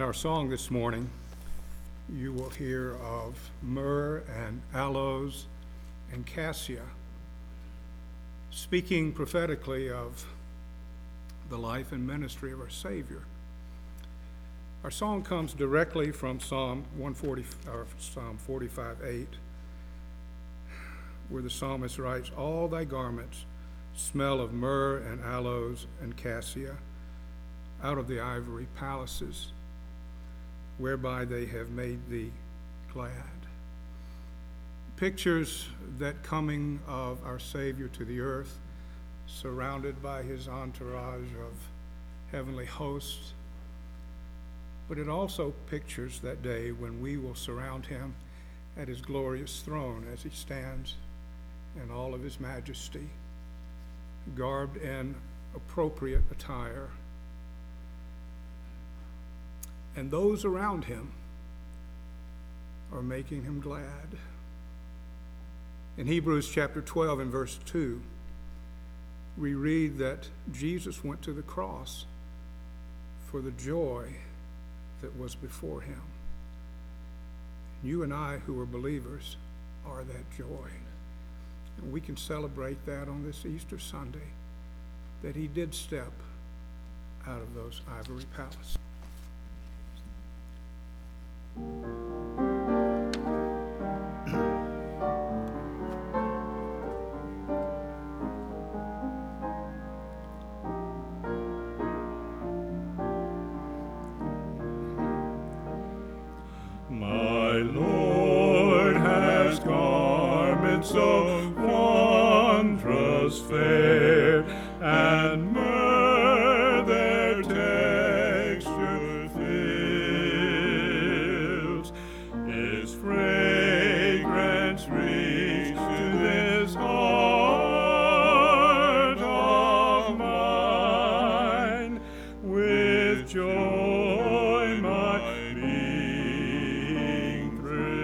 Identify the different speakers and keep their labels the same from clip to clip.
Speaker 1: our song this morning, you will hear of myrrh and aloes and cassia, speaking prophetically of the life and ministry of our Savior. Our song comes directly from Psalm 45:8, where the psalmist writes, "All thy garments smell of myrrh and aloes and cassia out of the ivory palaces, whereby they have made thee glad." Pictures that coming of our Savior to the earth, surrounded by his entourage of heavenly hosts. But it also pictures that day when we will surround him at his glorious throne as he stands in all of his majesty, garbed in appropriate attire. And those around him are making him glad. In Hebrews chapter 12 and verse 2, we read that Jesus went to the cross for the joy that was before him. You and I, who are believers, are that joy. And we can celebrate that on this Easter Sunday, that he did step out of those ivory palaces.
Speaker 2: My Lord has garments of wondrous fair, and myrrh their texture fills. His fragrance reach to this heart of mine. With joy my being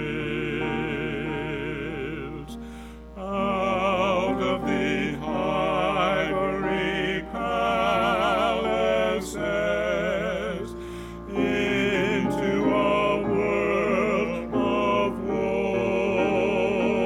Speaker 2: thrills. Out of the ivory palaces into a world of woe,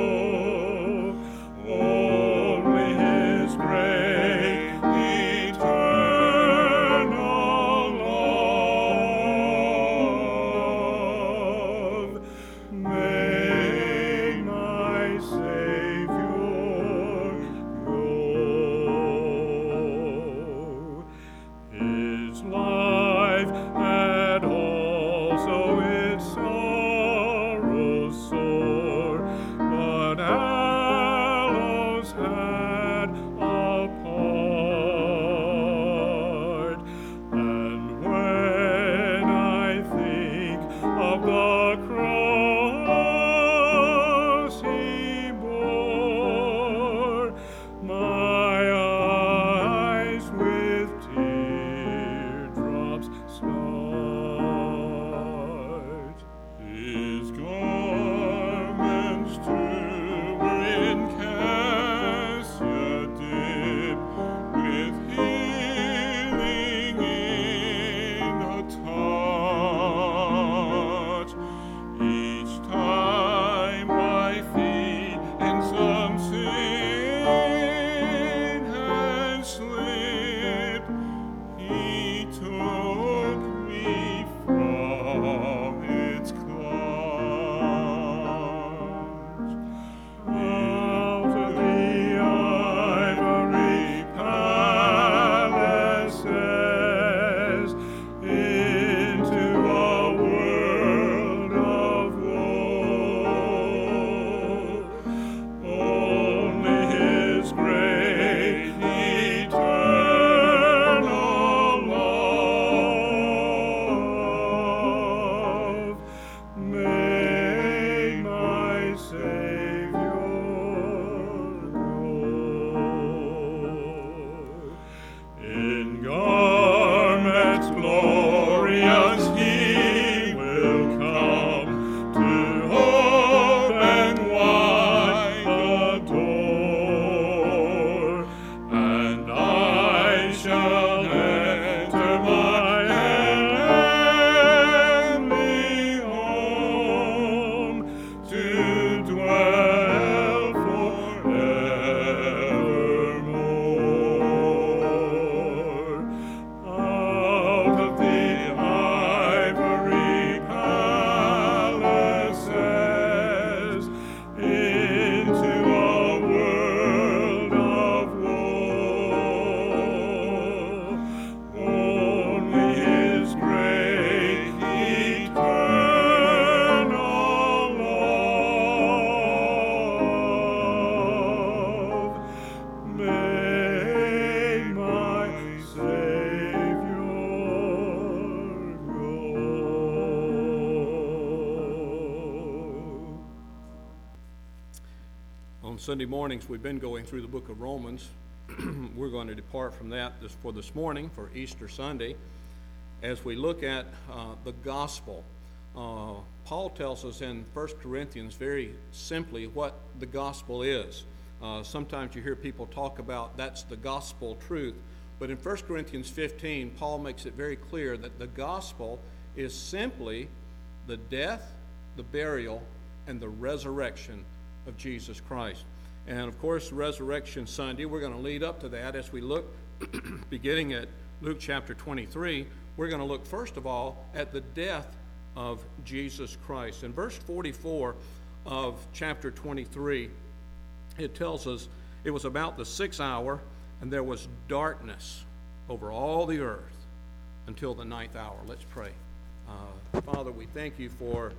Speaker 3: On Sunday mornings, we've been going through the book of Romans. We're going to depart from that this morning for Easter Sunday as we look at the gospel. Paul tells us in 1 Corinthians very simply what the gospel is. Sometimes you hear people talk about that's the gospel truth, but in 1 Corinthians 15, Paul makes it very clear that the gospel is simply the death, the burial, and the resurrection of Jesus Christ. And of course, Resurrection Sunday, we're going to lead up to that as we look, beginning at Luke chapter 23, we're going to look first of all at the death of Jesus Christ. In verse 44 of chapter 23, it tells us, it was about the 6th hour, and there was darkness over all the earth until the 9th hour. Let's pray. Father, we thank you for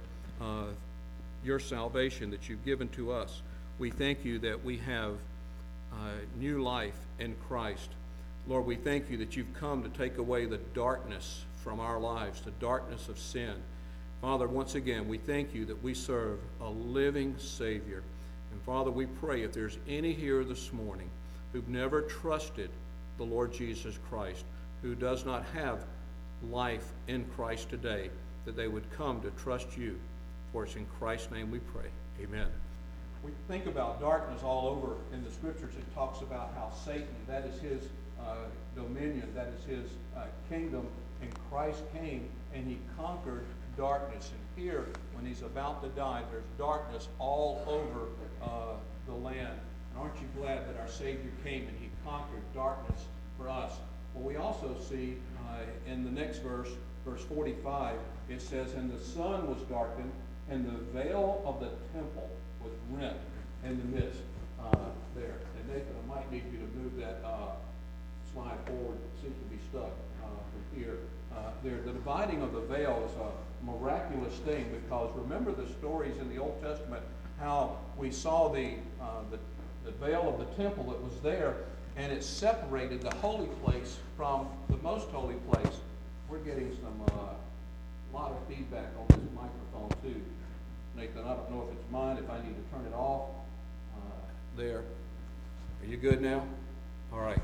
Speaker 3: your salvation that you've given to us. We thank you that we have new life in Christ. Lord, we thank you that you've come to take away the darkness from our lives, the darkness of sin. Father, once again, we thank you that we serve a living Savior. And Father, we pray if there's any here this morning who've never trusted the Lord Jesus Christ, who does not have life in Christ today, that they would come to trust you. For it's in Christ's name we pray. Amen. We think about darkness all over in the scriptures. It talks about how Satan, that is his dominion, that is his kingdom, and Christ came and he conquered darkness. And here, when he's about to die, there's darkness all over the land. And aren't you glad that our Savior came and he conquered darkness for us? Well, we also see in the next verse, verse 45, it says, "And the sun was darkened, and the veil of the temple was rent in the midst." There. And Nathan, I might need you to move that slide forward. It seems to be stuck from here. There. The dividing of the veil is a miraculous thing, because remember the stories in the Old Testament, how we saw the veil of the temple that was there, and it separated the holy place from the most holy place. We're getting some lot of feedback on this microphone too. Nathan, I don't know if it's mine, if I need to turn it off. There. Are you good now? All right.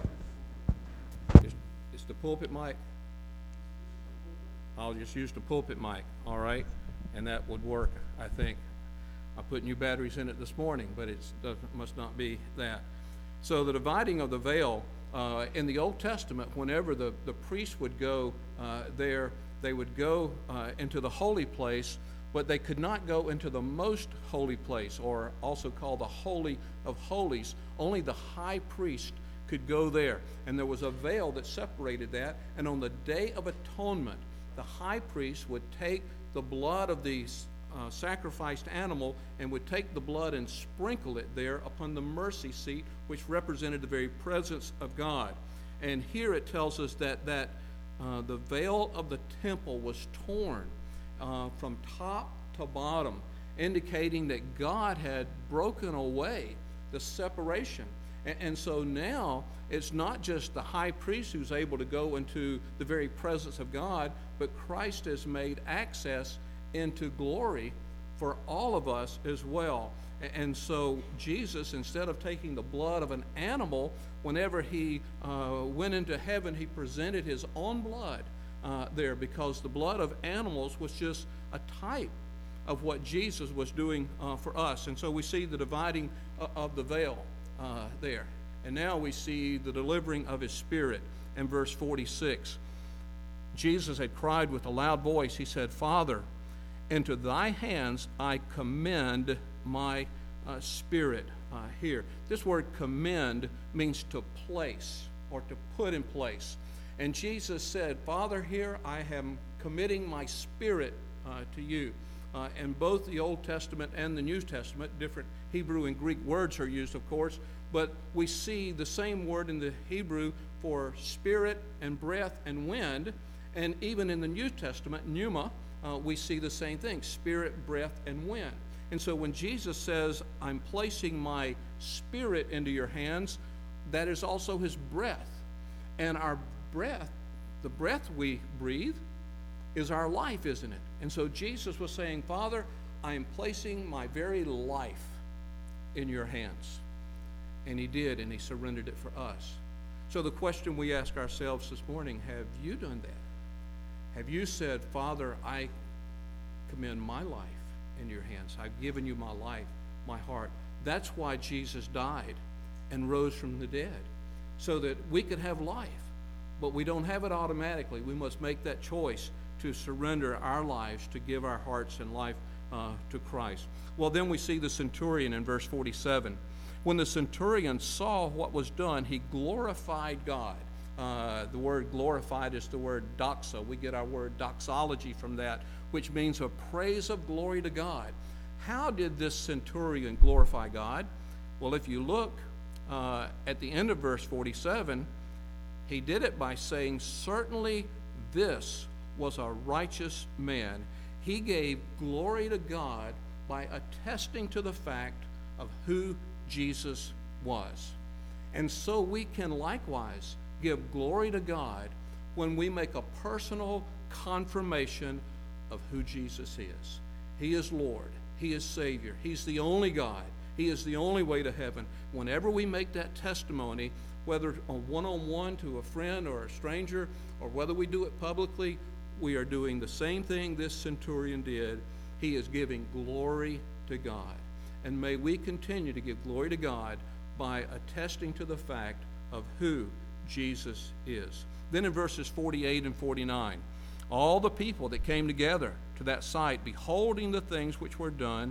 Speaker 3: It's the pulpit mic. I'll just use the pulpit mic, all right? And that would work, I think. I put new batteries in it this morning, but it must not be that. So the dividing of the veil, in the Old Testament, whenever the priest would go there, they would go into the holy place, but they could not go into the most holy place, or also called the Holy of Holies. Only the high priest could go there. And there was a veil that separated that. And on the Day of Atonement, the high priest would take the blood of the sacrificed animal and would take the blood and sprinkle it there upon the mercy seat, which represented the very presence of God. And here it tells us that the veil of the temple was torn from top to bottom, indicating that God had broken away the separation. And so now it's not just the high priest who's able to go into the very presence of God, but Christ has made access into glory for all of us as well. And so Jesus, instead of taking the blood of an animal, whenever he went into heaven, he presented his own blood there, because the blood of animals was just a type of what Jesus was doing for us. And so we see the dividing of the veil there. And now we see the delivering of his Spirit in verse 46. Jesus had cried with a loud voice. He said, "Father, into thy hands I commend my spirit." Here, this word commend means to place or to put in place. And Jesus said, "Father, here I am committing my spirit to you." In both the Old Testament and the New Testament, different Hebrew and Greek words are used, of course, but we see the same word in the Hebrew for spirit and breath and wind. And even in the New Testament, pneuma, we see the same thing, spirit, breath, and wind. And so when Jesus says, "I'm placing my spirit into your hands," that is also his breath. And our breath, the breath we breathe, is our life, isn't it? And so Jesus was saying, "Father, I am placing my very life in your hands. And he did, and he surrendered it for us. So the question we ask ourselves this morning, have you done that? Have you said, Father, I commend my life in your hands. I've given you my life, my heart. That's why Jesus died and rose from the dead, so that we could have life. But we don't have it automatically. We must make that choice to surrender our lives, to give our hearts and life to Christ. Well, then we see the centurion in verse 47. When the centurion saw what was done, he glorified God. The word glorified is the word doxa. We get our word doxology from that, which means a praise of glory to God. How did this centurion glorify God? Well, if you look at the end of verse 47, he did it by saying, certainly this was a righteous man. He gave glory to God by attesting to the fact of who Jesus was. And so we can likewise give glory to God when we make a personal confirmation of who Jesus is. He is Lord. He is Savior. He's the only God. He is the only way to heaven. Whenever we make that testimony, whether one-on-one to a friend or a stranger, or whether we do it publicly, we are doing the same thing this centurion did. He is giving glory to God. And may we continue to give glory to God by attesting to the fact of who Jesus is. Then in verses 48 and 49, all the people that came together to that sight, beholding the things which were done,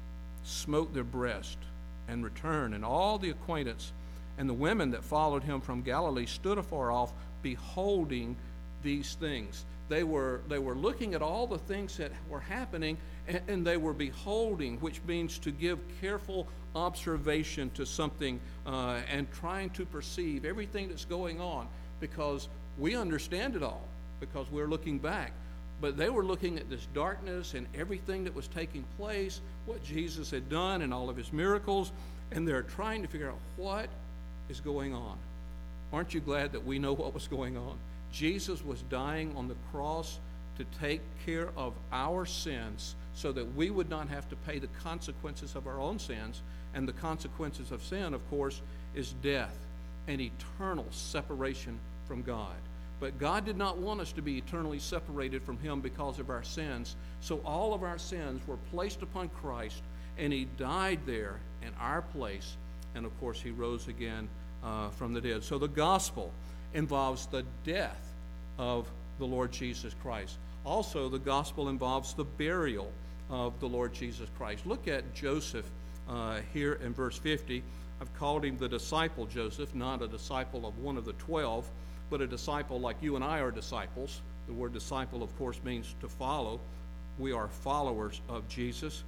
Speaker 3: smote their breast and returned, and all the acquaintance and the women that followed him from Galilee stood afar off, beholding these things. They were looking at all the things that were happening, and they were beholding, which means to give careful observation to something and trying to perceive everything that's going on, because we understand it all, because we're looking back. But they were looking at this darkness and everything that was taking place, what Jesus had done and all of his miracles, and they're trying to figure out what is going on. Aren't you glad that we know what was going on? Jesus was dying on the cross to take care of our sins so that we would not have to pay the consequences of our own sins. And the consequences of sin, of course, is death and eternal separation from God. But God did not want us to be eternally separated from him because of our sins. So all of our sins were placed upon Christ, and he died there in our place. And of course, he rose again from the dead. So the gospel involves the death of the Lord Jesus Christ. Also, the gospel involves the burial of the Lord Jesus Christ. Look at Joseph here in verse 50. I've called him the disciple Joseph, not a disciple of one of the 12, but a disciple like you and I are disciples. The word disciple, of course, means to follow. We are followers of Jesus.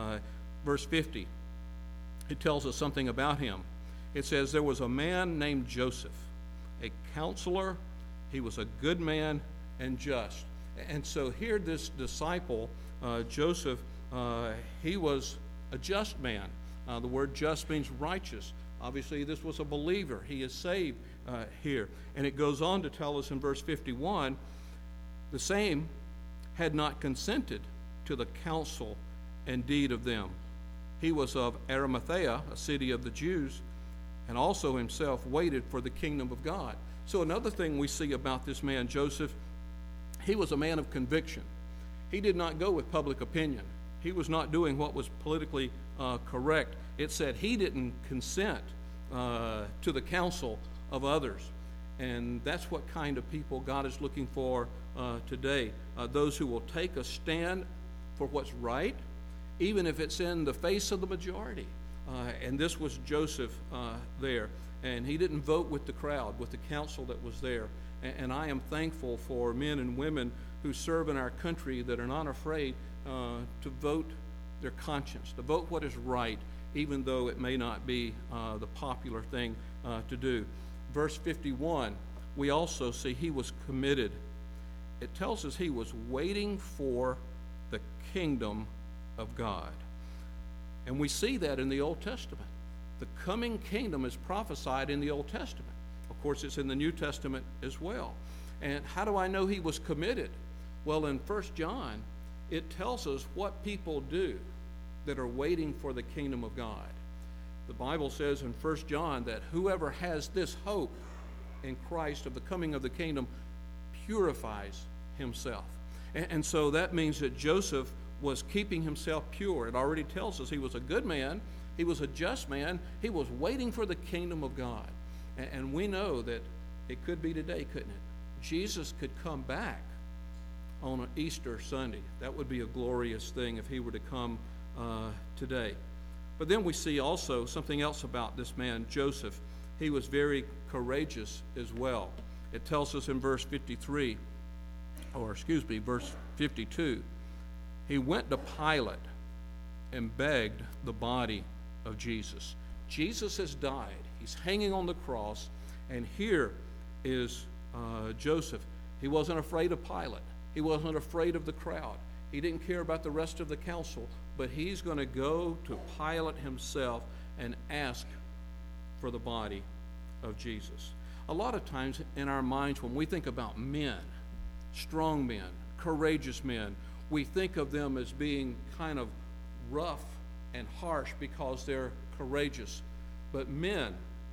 Speaker 3: Verse 50, it tells us something about him. It says, there was a man named Joseph, a counselor. He was a good man and just. And so here this disciple, Joseph, he was a just man. The word just means righteous. Obviously, this was a believer. He is saved here. And it goes on to tell us in verse 51, the same had not consented to the counsel and deed of them. He was of Arimathea, a city of the Jews, and also himself waited for the kingdom of God. So another thing we see about this man, Joseph, he was a man of conviction. He did not go with public opinion. He was not doing what was politically correct. It said he didn't consent to the counsel of others. And that's what kind of people God is looking for today. Those who will take a stand for what's right, even if it's in the face of the majority. And this was Joseph there. And he didn't vote with the crowd, with the council that was there. And I am thankful for men and women who serve in our country that are not afraid to vote their conscience, to vote what is right, even though it may not be the popular thing to do. Verse 51, we also see he was committed. It tells us he was waiting for the kingdom of God. And we see that in the Old Testament. The coming kingdom is prophesied in the Old Testament. Of course, it's in the New Testament as well. And how do I know he was committed? Well, in 1 John, it tells us what people do that are waiting for the kingdom of God. The Bible says in 1 John that whoever has this hope in Christ of the coming of the kingdom purifies himself. And so that means that Joseph was keeping himself pure. It already tells us he was a good man. He was a just man. He was waiting for the kingdom of God. And we know that it could be today, couldn't it? Jesus could come back on an Easter Sunday. That would be a glorious thing if he were to come today. But then we see also something else about this man, Joseph. He was very courageous as well. It tells us in verse 52, he went to Pilate and begged the body of Jesus. Jesus has died. He's hanging on the cross, and here is Joseph. He wasn't afraid of Pilate. He wasn't afraid of the crowd. He didn't care about the rest of the council, but he's going to go to Pilate himself and ask for the body of Jesus. A lot of times in our minds when we think about men, strong men, courageous men, we think of them as being kind of rough and harsh because they're courageous. But men,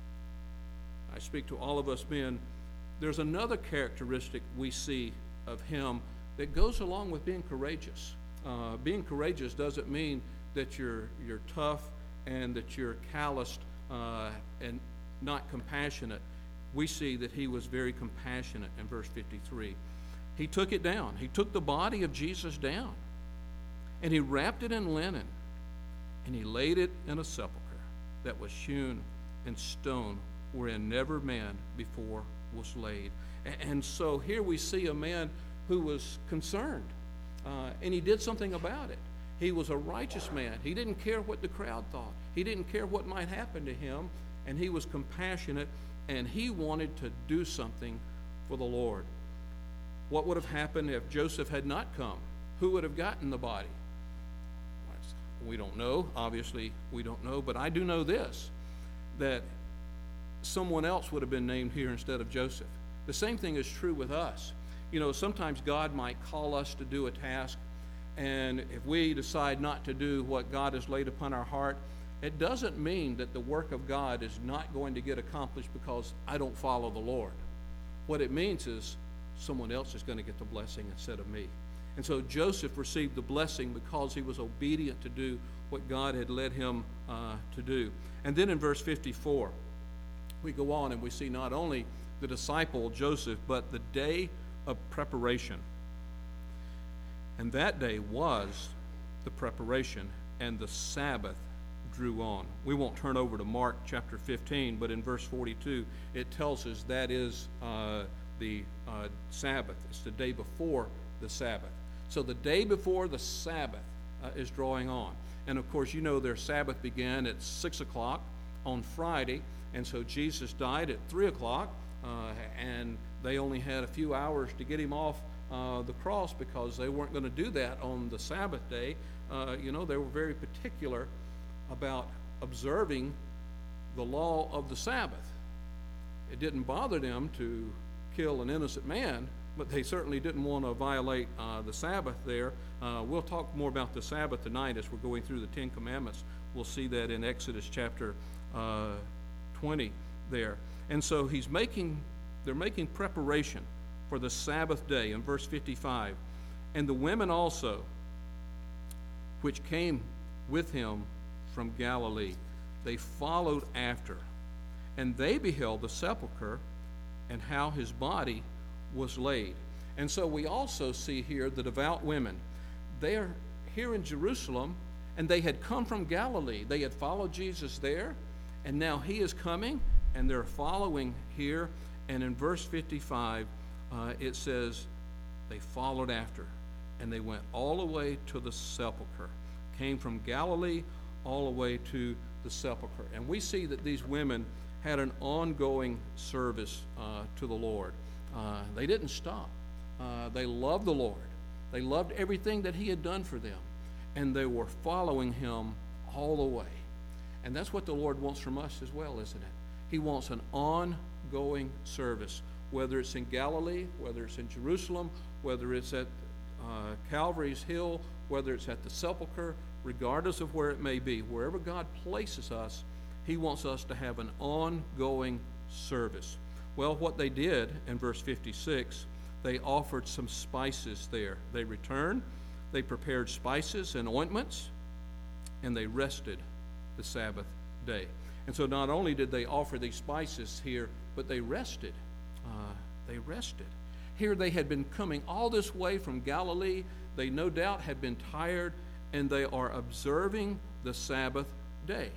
Speaker 3: I speak to all of us men, there's another characteristic we see of him that goes along with being courageous. Being courageous doesn't mean that you're tough and that you're calloused and not compassionate. We see that he was very compassionate in verse 53. He took it down. He took the body of Jesus down, and he wrapped it in linen, and he laid it in a sepulchre that was hewn in stone, wherein never man before was laid. And so here we see a man who was concerned, and he did something about it. He was a righteous man. He didn't care what the crowd thought. He didn't care what might happen to him, and he was compassionate, and he wanted to do something for the Lord. What would have happened if Joseph had not come? Who would have gotten the body? We don't know. Obviously, we don't know. But I do know this, that someone else would have been named here instead of Joseph. The same thing is true with us. You know, sometimes God might call us to do a task, and if we decide not to do what God has laid upon our heart, it doesn't mean that the work of God is not going to get accomplished because I don't follow the Lord. What it means is someone else is going to get the blessing instead of me. And so Joseph received the blessing because he was obedient to do what God had led him to do. And then in verse 54, we go on and we see not only the disciple Joseph, but the day of preparation. And that day was the preparation, and the Sabbath drew on. We won't turn over to Mark chapter 15, but in verse 42, it tells us that is the Sabbath. It's the day before the Sabbath. So the day before the Sabbath is drawing on. And of course, you know their Sabbath began at 6 o'clock on Friday, and so Jesus died at 3 o'clock, and they only had a few hours to get him off the cross because they weren't going to do that on the Sabbath day. They were very particular about observing the law of the Sabbath. It didn't bother them to kill an innocent man, but they certainly didn't want to violate the Sabbath there. We'll talk more about the Sabbath tonight as we're going through the Ten Commandments. We'll see that in Exodus chapter 20 there. And so they're making preparation for the Sabbath day in verse 55. And the women also, which came with him from Galilee, they followed after, and they beheld the sepulchre and how his body was laid. And so we also see here the devout women. They are here in Jerusalem, and they had come from Galilee. They had followed Jesus there, and now he is coming, and they're following here. And in verse 55, it says they followed after, and they went all the way to the sepulchre, came from Galilee all the way to the sepulchre. And we see that these women had an ongoing service to the Lord. They didn't stop. They loved the Lord. They loved everything that he had done for them, and they were following him all the way. And that's what the Lord wants from us as well, isn't it? He wants an ongoing service, whether it's in Galilee, whether it's in Jerusalem, whether it's at Calvary's Hill, whether it's at the sepulchre, regardless of where it may be. Wherever God places us, He wants us to have an ongoing service. Well, what they did in verse 56, they offered some spices there. They returned, they prepared spices and ointments, and they rested the Sabbath day. And so not only did they offer these spices here, but they rested. They rested. Here they had been coming all this way from Galilee. They no doubt had been tired, and they are observing the Sabbath day.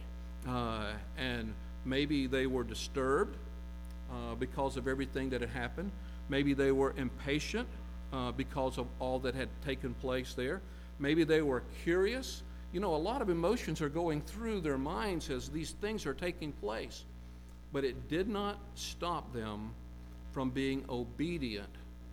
Speaker 3: And maybe they were disturbed because of everything that had happened. Maybe they were impatient because of all that had taken place there. Maybe they were curious. You know, a lot of emotions are going through their minds as these things are taking place. But it did not stop them from being obedient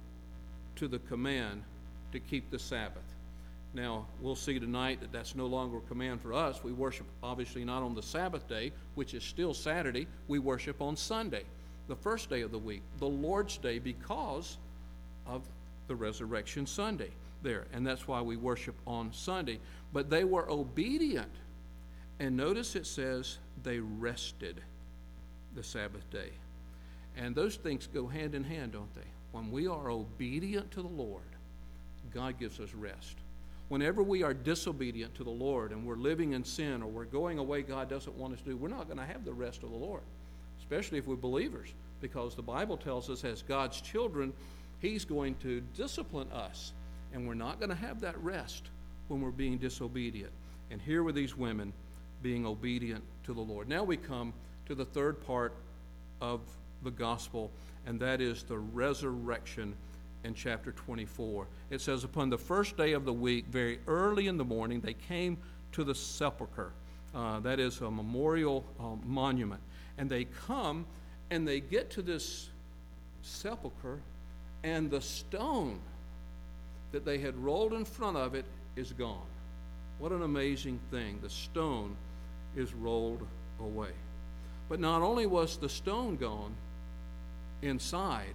Speaker 3: to the command to keep the Sabbath. Now, we'll see tonight that that's no longer a command for us. We worship, obviously, not on the Sabbath day, which is still Saturday. We worship on Sunday, the first day of the week, the Lord's Day, because of the Resurrection Sunday there. And that's why we worship on Sunday. But they were obedient. And notice it says they rested the Sabbath day. And those things go hand in hand, don't they? When we are obedient to the Lord, God gives us rest. Whenever we are disobedient to the Lord and we're living in sin or we're going away God doesn't want us to do, we're not going to have the rest of the Lord, especially if we're believers, because the Bible tells us as God's children, He's going to discipline us, and we're not going to have that rest when we're being disobedient. And here were these women being obedient to the Lord. Now we come to the third part of the gospel, and that is the resurrection in chapter 24. It says, upon the first day of the week, very early in the morning, they came to the sepulcher. That is a memorial monument. And they come and they get to this sepulcher, and the stone that they had rolled in front of it is gone. What an amazing thing. The stone is rolled away. But not only was the stone gone, inside,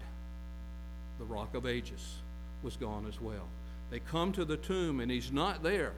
Speaker 3: the Rock of Ages was gone as well. They come to the tomb, and He's not there.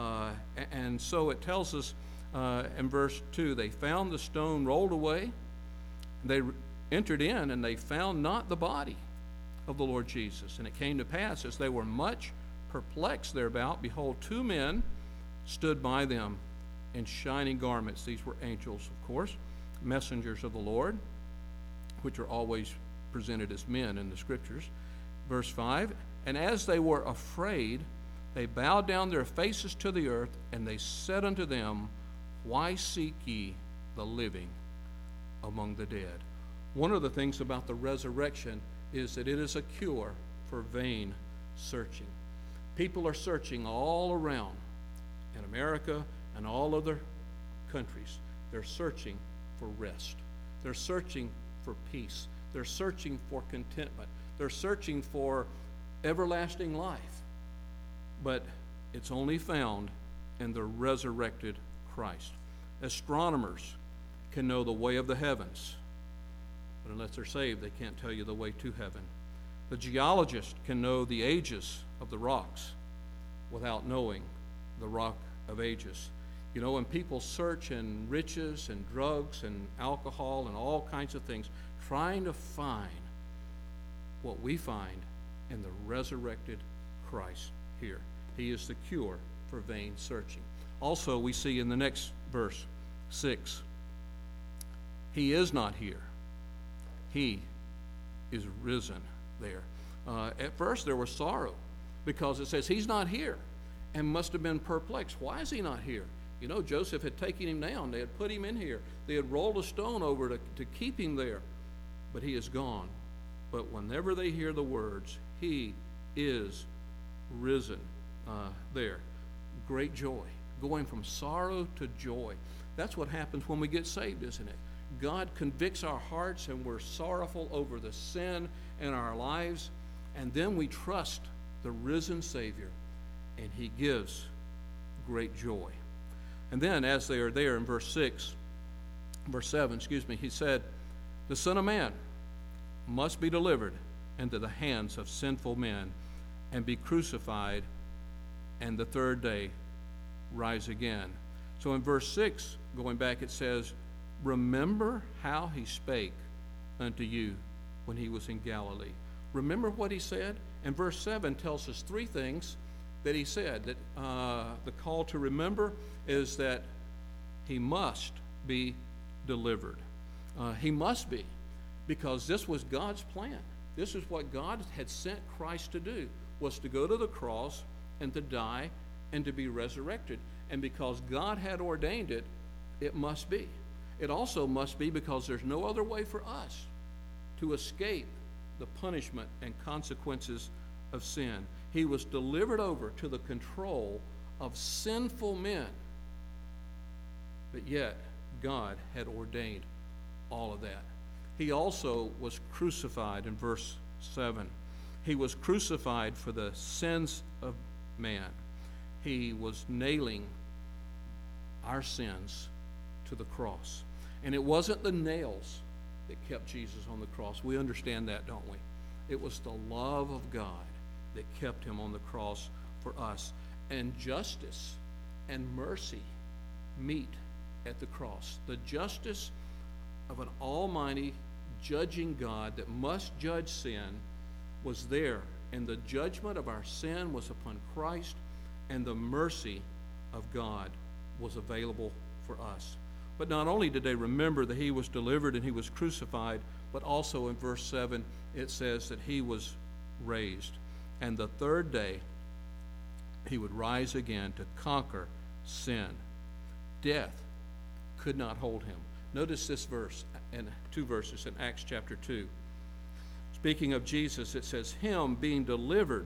Speaker 3: And so it tells us in verse 2, they found the stone rolled away. They entered in, and they found not the body of the Lord Jesus. And it came to pass, as they were much perplexed thereabout, behold, two men stood by them in shining garments. These were angels, of course, messengers of the Lord, which are always presented as men in the Scriptures. Verse 5, and as they were afraid, they bowed down their faces to the earth, and they said unto them, why seek ye the living among the dead? One of the things about the resurrection is that it is a cure for vain searching. People are searching all around in America and all other countries. They're searching for rest. They're searching for peace. They're searching for contentment. They're searching for everlasting life. But it's only found in the resurrected Christ. Astronomers can know the way of the heavens, but unless they're saved, they can't tell you the way to heaven. The geologist can know the ages of the rocks without knowing the Rock of Ages. You know, when people search in riches and drugs and alcohol and all kinds of things, trying to find what we find in the resurrected Christ here. He is the cure for vain searching. Also, we see in the next verse, 6, He is not here. He is risen there. At first, there was sorrow because it says He's not here, and must have been perplexed. Why is He not here? You know, Joseph had taken Him down. They had put Him in here. They had rolled a stone over to keep Him there. But He is gone. But whenever they hear the words, He is risen there. Great joy. Going from sorrow to joy. That's what happens when we get saved, isn't it? God convicts our hearts, and we're sorrowful over the sin in our lives. And then we trust the risen Savior, and He gives great joy. And then as they are there in verse 7, He said, the Son of Man must be delivered into the hands of sinful men and be crucified, and the third day rise again. So in verse 6, going back, it says, remember how he spake unto you when he was in Galilee. Remember what he said? And verse 7 tells us three things that he said. That the call to remember is that he must be delivered. He must be, because this was God's plan. This is what God had sent Christ to do, was to go to the cross and to die and to be resurrected. And because God had ordained it, it must be. It also must be because there's no other way for us to escape the punishment and consequences of sin. He was delivered over to the control of sinful men, but yet God had ordained all of that. He also was crucified in verse 7. He was crucified for the sins of man. He was nailing our sins to the cross. And it wasn't the nails that kept Jesus on the cross. We understand that, don't we? It was the love of God that kept him on the cross for us. And justice and mercy meet at the cross. The justice of an almighty, judging God that must judge sin was there, and the judgment of our sin was upon Christ, and the mercy of God was available for us. But not only did they remember that he was delivered and he was crucified, but also in verse 7 it says that he was raised, and the third day he would rise again to conquer sin. Death could not hold him. Notice this verse, and two verses in Acts chapter 2. Speaking of Jesus, it says, him being delivered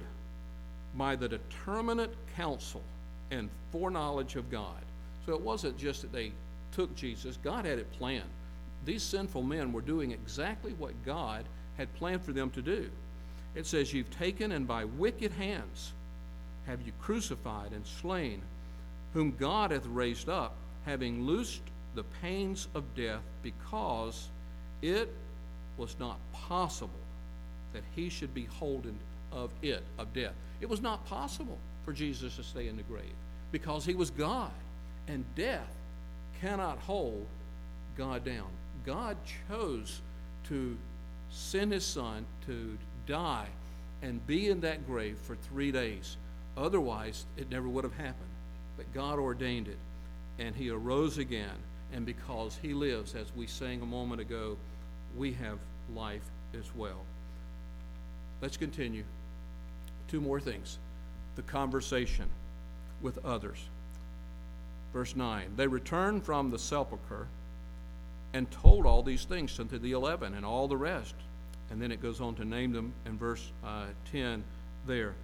Speaker 3: by the determinate counsel and foreknowledge of God. So it wasn't just that they took Jesus. God had it planned. These sinful men were doing exactly what God had planned for them to do. It says, you've taken and by wicked hands have you crucified and slain, whom God hath raised up, having loosed the pains of death, because it was not possible that he should be holden of death. It was not possible for Jesus to stay in the grave, because he was God, and death cannot hold God down. God chose to send his son to die and be in that grave for 3 days. Otherwise, it never would have happened. But God ordained it, and he arose again. And because he lives, as we sang a moment ago, we have life as well. Let's continue. Two more things. The conversation with others. Verse 9, they returned from the sepulchre and told all these things unto the 11 and all the rest. And then it goes on to name them in verse 10 there.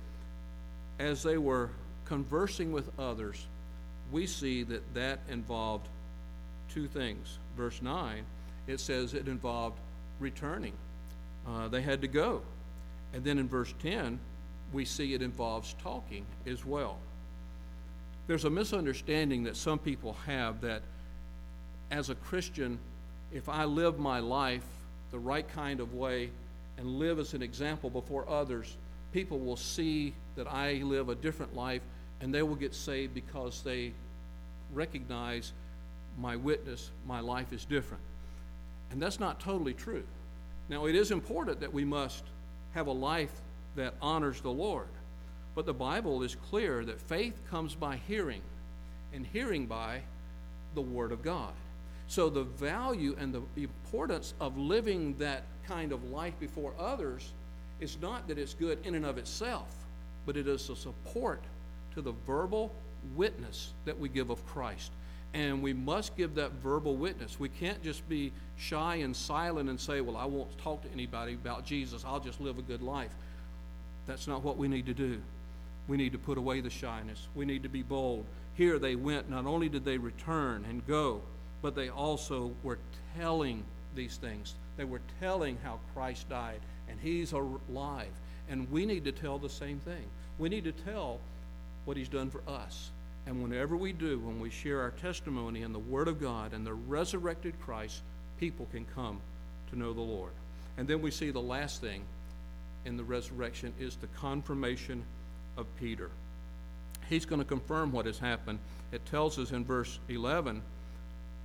Speaker 3: As they were conversing with others, we see that involved two things. Verse 9, it says it involved returning. They had to go. And then in verse 10, we see it involves talking as well. There's a misunderstanding that some people have that as a Christian, if I live my life the right kind of way and live as an example before others, people will see that I live a different life, and they will get saved because they recognize my witness, my life is different. And that's not totally true. Now, it is important that we must have a life that honors the Lord. But the Bible is clear that faith comes by hearing, and hearing by the Word of God. So the value and the importance of living that kind of life before others is not that it's good in and of itself, but it is a support to the verbal witness that we give of Christ. And we must give that verbal witness. We can't just be shy and silent and say, well, I won't talk to anybody about Jesus. I'll just live a good life. That's not what we need to do. We need to put away the shyness. We need to be bold. Here they went. Not only did they return and go, but they also were telling these things. They were telling how Christ died, and he's alive. And we need to tell the same thing. We need to tell what he's done for us. And whenever we do, when we share our testimony in the Word of God and the resurrected Christ, people can come to know the Lord. And then we see the last thing in the resurrection is the confirmation of Peter. He's going to confirm what has happened. It tells us in verse 11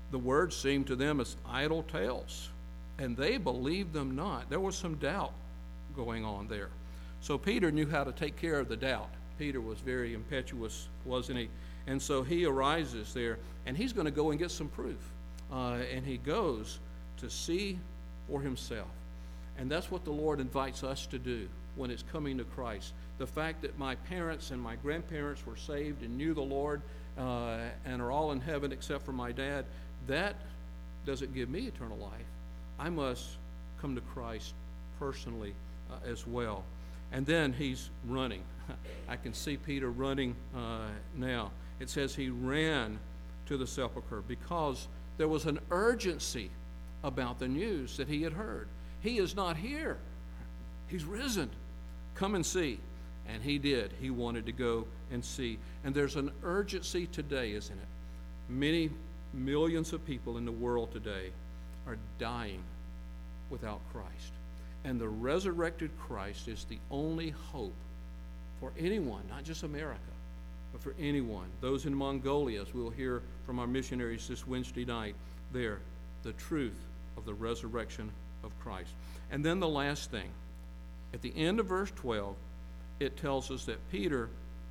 Speaker 3: The words seemed to them as idle tales, and they believed them not. There was some doubt going on there. So Peter knew how to take care of the doubt. Peter was very impetuous, wasn't he? And so he arises there, and he's going to go and get some proof. And he goes to see for himself. And that's what the Lord invites us to do when it's coming to Christ. The fact that my parents and my grandparents were saved and knew the Lord and are all in heaven except for my dad, that doesn't give me eternal life. I must come to Christ personally as well. And then he's running. I can see Peter running now. It says he ran to the sepulcher because there was an urgency about the news that he had heard. He is not here. He's risen. Come and see. And he did. He wanted to go and see. And there's an urgency today, isn't it? Many millions of people in the world today are dying without Christ. And the resurrected Christ is the only hope for anyone, not just America, but for anyone. Those in Mongolia, as we'll hear from our missionaries this Wednesday night, there, the truth of the resurrection of Christ. And then the last thing, at the end of verse 12, it tells us that Peter,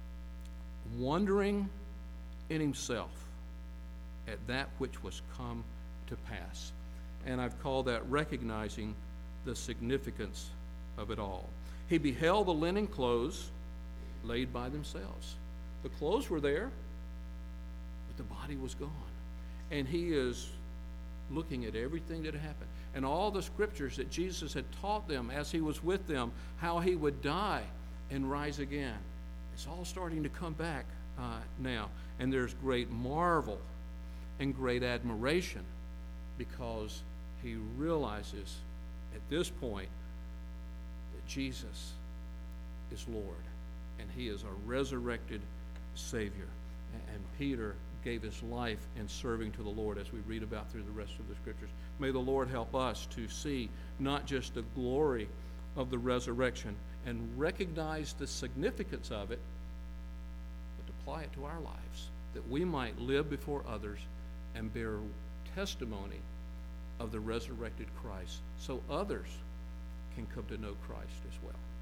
Speaker 3: wondering in himself at that which was come to pass. And I've called that recognizing the significance of it all. He beheld the linen clothes laid by themselves. The clothes were there, but the body was gone. And he is looking at everything that happened and all the scriptures that Jesus had taught them as he was with them, how he would die and rise again. It's all starting to come back now. And there's great marvel and great admiration because he realizes at this point that Jesus is Lord and he is a resurrected Savior. And Peter gave his life in serving to the Lord, as we read about through the rest of the scriptures. May the Lord help us to see not just the glory of the resurrection and recognize the significance of it, but to apply it to our lives, that we might live before others and bear testimony of the resurrected Christ, so others can come to know Christ as well.